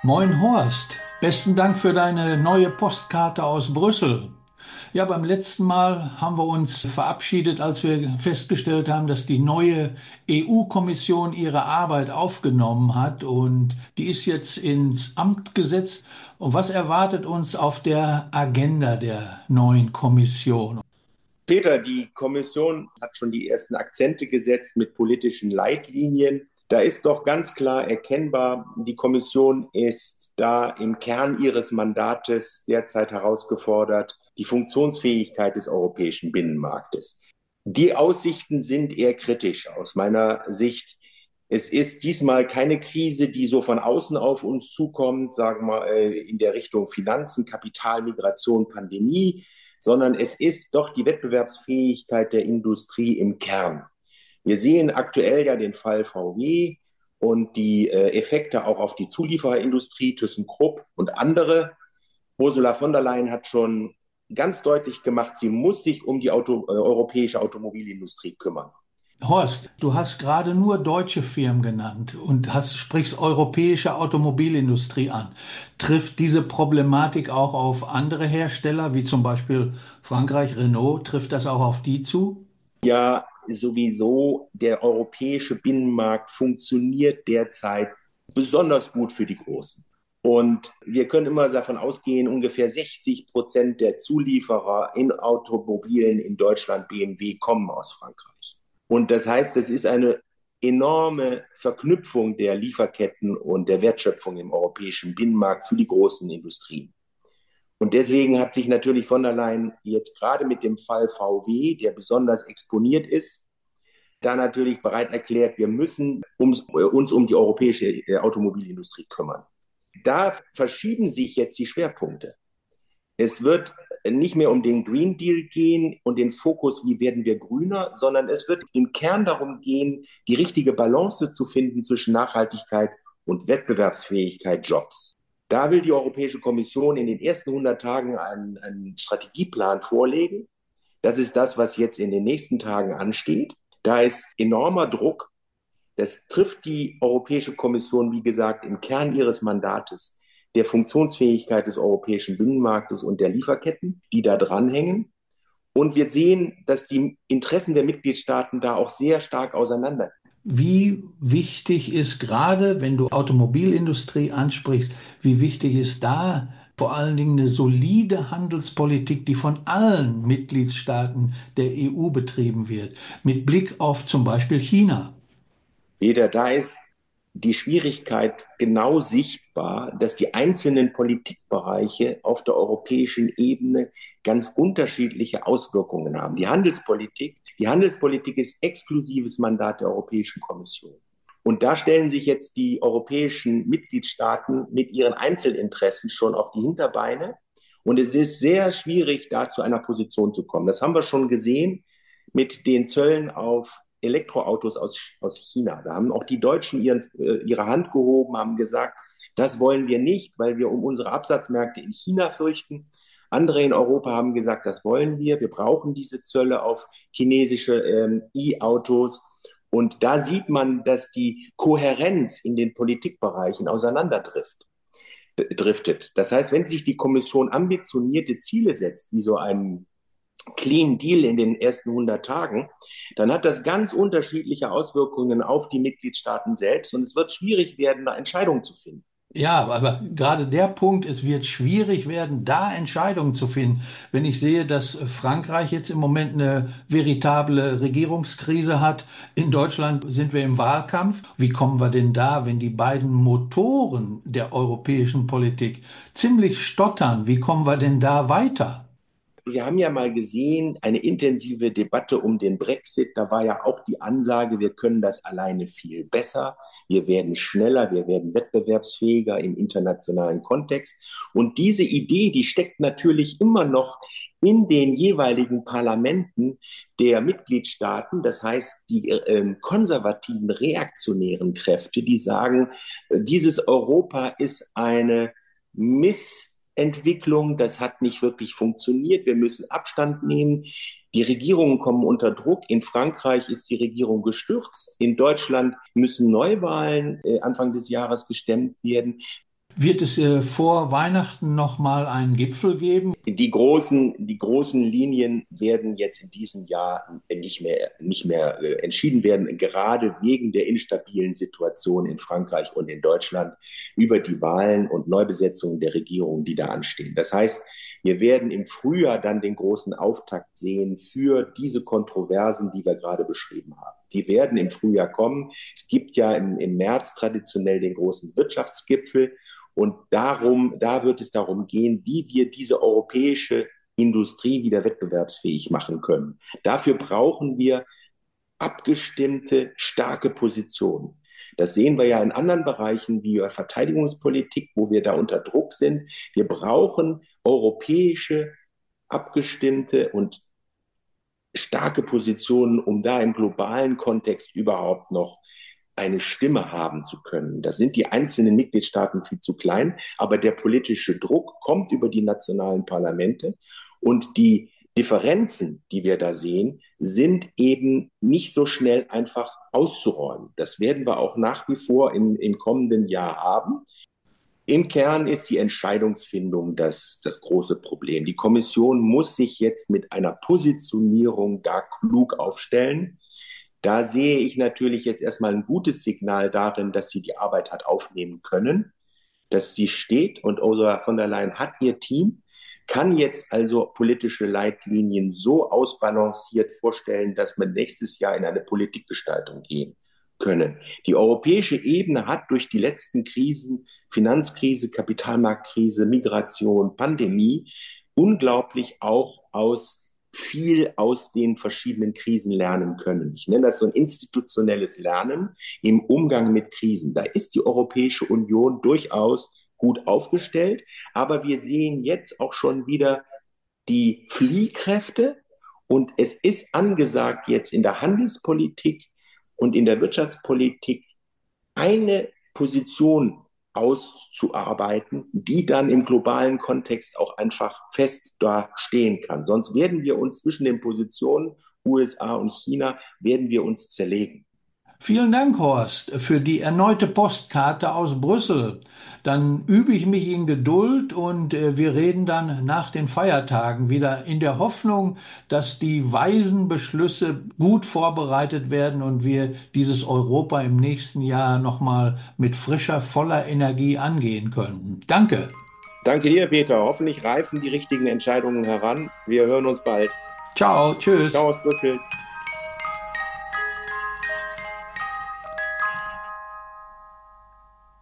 Moin Horst, besten Dank für deine neue Postkarte aus Brüssel. Ja, beim letzten Mal haben wir uns verabschiedet, als wir festgestellt haben, dass die neue EU-Kommission ihre Arbeit aufgenommen hat und die ist jetzt ins Amt gesetzt. Und was erwartet uns auf der Agenda der neuen Kommission? Peter, die Kommission hat schon die ersten Akzente gesetzt mit politischen Leitlinien. Da ist doch ganz klar erkennbar, die Kommission ist da im Kern ihres Mandates derzeit herausgefordert, die Funktionsfähigkeit des europäischen Binnenmarktes. Die Aussichten sind eher kritisch aus meiner Sicht. Es ist diesmal keine Krise, die so von außen auf uns zukommt, sagen wir mal in der Richtung Finanzen, Kapital, Migration, Pandemie, sondern es ist doch die Wettbewerbsfähigkeit der Industrie im Kern. Wir sehen aktuell ja den Fall VW und die Effekte auch auf die Zuliefererindustrie, ThyssenKrupp und andere. Ursula von der Leyen hat schon ganz deutlich gemacht, sie muss sich um die europäische Automobilindustrie kümmern. Horst, du hast gerade nur deutsche Firmen genannt und sprichst europäische Automobilindustrie an. Trifft diese Problematik auch auf andere Hersteller, wie zum Beispiel Frankreich, Renault? Trifft das auch auf die zu? Ja, sowieso, der europäische Binnenmarkt funktioniert derzeit besonders gut für die Großen. Und wir können immer davon ausgehen, ungefähr 60% der Zulieferer in Automobilen in Deutschland, BMW, kommen aus Frankreich. Und das heißt, es ist eine enorme Verknüpfung der Lieferketten und der Wertschöpfung im europäischen Binnenmarkt für die großen Industrien. Und deswegen hat sich natürlich von der Leyen jetzt gerade mit dem Fall VW, der besonders exponiert ist, da natürlich bereit erklärt, wir müssen uns um die europäische Automobilindustrie kümmern. Da verschieben sich jetzt die Schwerpunkte. Es wird nicht mehr um den Green Deal gehen und den Fokus, wie werden wir grüner, sondern es wird im Kern darum gehen, die richtige Balance zu finden zwischen Nachhaltigkeit und Wettbewerbsfähigkeit, Jobs. Da will die Europäische Kommission in den ersten 100 Tagen einen Strategieplan vorlegen. Das ist das, was jetzt in den nächsten Tagen ansteht. Da ist enormer Druck. Das trifft die Europäische Kommission, wie gesagt, im Kern ihres Mandates, der Funktionsfähigkeit des europäischen Binnenmarktes und der Lieferketten, die da dranhängen. Und wir sehen, dass die Interessen der Mitgliedstaaten da auch sehr stark auseinandergehen. Wie wichtig ist gerade, wenn du Automobilindustrie ansprichst, wie wichtig ist da vor allen Dingen eine solide Handelspolitik, die von allen Mitgliedstaaten der EU betrieben wird, mit Blick auf zum Beispiel China? Peter, da ist die Schwierigkeit genau sichtbar, dass die einzelnen Politikbereiche auf der europäischen Ebene ganz unterschiedliche Auswirkungen haben. Die Handelspolitik ist exklusives Mandat der Europäischen Kommission. Und da stellen sich jetzt die europäischen Mitgliedstaaten mit ihren Einzelinteressen schon auf die Hinterbeine. Und es ist sehr schwierig, da zu einer Position zu kommen. Das haben wir schon gesehen mit den Zöllen auf Elektroautos aus China. Da haben auch die Deutschen ihre Hand gehoben, haben gesagt, das wollen wir nicht, weil wir um unsere Absatzmärkte in China fürchten. Andere in Europa haben gesagt, das wollen wir. Wir brauchen diese Zölle auf chinesische E-Autos. Und da sieht man, dass die Kohärenz in den Politikbereichen driftet. Das heißt, wenn sich die Kommission ambitionierte Ziele setzt, wie so ein Clean Deal in den ersten 100 Tagen, dann hat das ganz unterschiedliche Auswirkungen auf die Mitgliedstaaten selbst und es wird schwierig werden, da Entscheidungen zu finden. Ja, aber gerade der Punkt, es wird schwierig werden, da Entscheidungen zu finden. Wenn ich sehe, dass Frankreich jetzt im Moment eine veritable Regierungskrise hat, in Deutschland sind wir im Wahlkampf. Wie kommen wir denn da, wenn die beiden Motoren der europäischen Politik ziemlich stottern? Wie kommen wir denn da weiter? Wir haben ja mal gesehen, eine intensive Debatte um den Brexit. Da war ja auch die Ansage, wir können das alleine viel besser. Wir werden schneller, wir werden wettbewerbsfähiger im internationalen Kontext. Und diese Idee, die steckt natürlich immer noch in den jeweiligen Parlamenten der Mitgliedstaaten. Das heißt, die konservativen, reaktionären Kräfte, die sagen, dieses Europa ist eine Missentwicklung, das hat nicht wirklich funktioniert, wir müssen Abstand nehmen. Die Regierungen kommen unter Druck. In Frankreich ist die Regierung gestürzt. In Deutschland müssen Neuwahlen Anfang des Jahres gestemmt werden. Wird es vor Weihnachten noch mal einen Gipfel geben? Die großen Linien werden jetzt in diesem Jahr nicht mehr entschieden werden, gerade wegen der instabilen Situation in Frankreich und in Deutschland über die Wahlen und Neubesetzungen der Regierungen, die da anstehen. Das heißt, wir werden im Frühjahr dann den großen Auftakt sehen für diese Kontroversen, die wir gerade beschrieben haben. Die werden im Frühjahr kommen. Es gibt ja im März traditionell den großen Wirtschaftsgipfel. Und da wird es darum gehen, wie wir diese europäische Industrie wieder wettbewerbsfähig machen können. Dafür brauchen wir abgestimmte, starke Positionen. Das sehen wir ja in anderen Bereichen wie Verteidigungspolitik, wo wir da unter Druck sind. Wir brauchen europäische, abgestimmte und starke Positionen, um da im globalen Kontext überhaupt noch eine Stimme haben zu können. Da sind die einzelnen Mitgliedstaaten viel zu klein, aber der politische Druck kommt über die nationalen Parlamente und die Differenzen, die wir da sehen, sind eben nicht so schnell einfach auszuräumen. Das werden wir auch nach wie vor im kommenden Jahr haben. Im Kern ist die Entscheidungsfindung das große Problem. Die Kommission muss sich jetzt mit einer Positionierung da klug aufstellen. Da sehe ich natürlich jetzt erstmal ein gutes Signal darin, dass sie die Arbeit hat aufnehmen können, dass sie steht und Ursula von der Leyen hat ihr Team, kann jetzt also politische Leitlinien so ausbalanciert vorstellen, dass wir nächstes Jahr in eine Politikgestaltung gehen können. Die europäische Ebene hat durch die letzten Krisen, Finanzkrise, Kapitalmarktkrise, Migration, Pandemie, unglaublich auch viel aus den verschiedenen Krisen lernen können. Ich nenne das so ein institutionelles Lernen im Umgang mit Krisen. Da ist die Europäische Union durchaus gut aufgestellt, aber wir sehen jetzt auch schon wieder die Fliehkräfte und es ist angesagt, jetzt in der Handelspolitik und in der Wirtschaftspolitik eine Position auszuarbeiten, die dann im globalen Kontext auch einfach fest da stehen kann. Sonst werden wir uns zwischen den Positionen USA und China, werden wir uns zerlegen. Vielen Dank, Horst, für die erneute Postkarte aus Brüssel. Dann übe ich mich in Geduld und wir reden dann nach den Feiertagen wieder in der Hoffnung, dass die weisen Beschlüsse gut vorbereitet werden und wir dieses Europa im nächsten Jahr nochmal mit frischer, voller Energie angehen können. Danke. Danke dir, Peter. Hoffentlich reifen die richtigen Entscheidungen heran. Wir hören uns bald. Ciao, tschüss. Ciao aus Brüssel.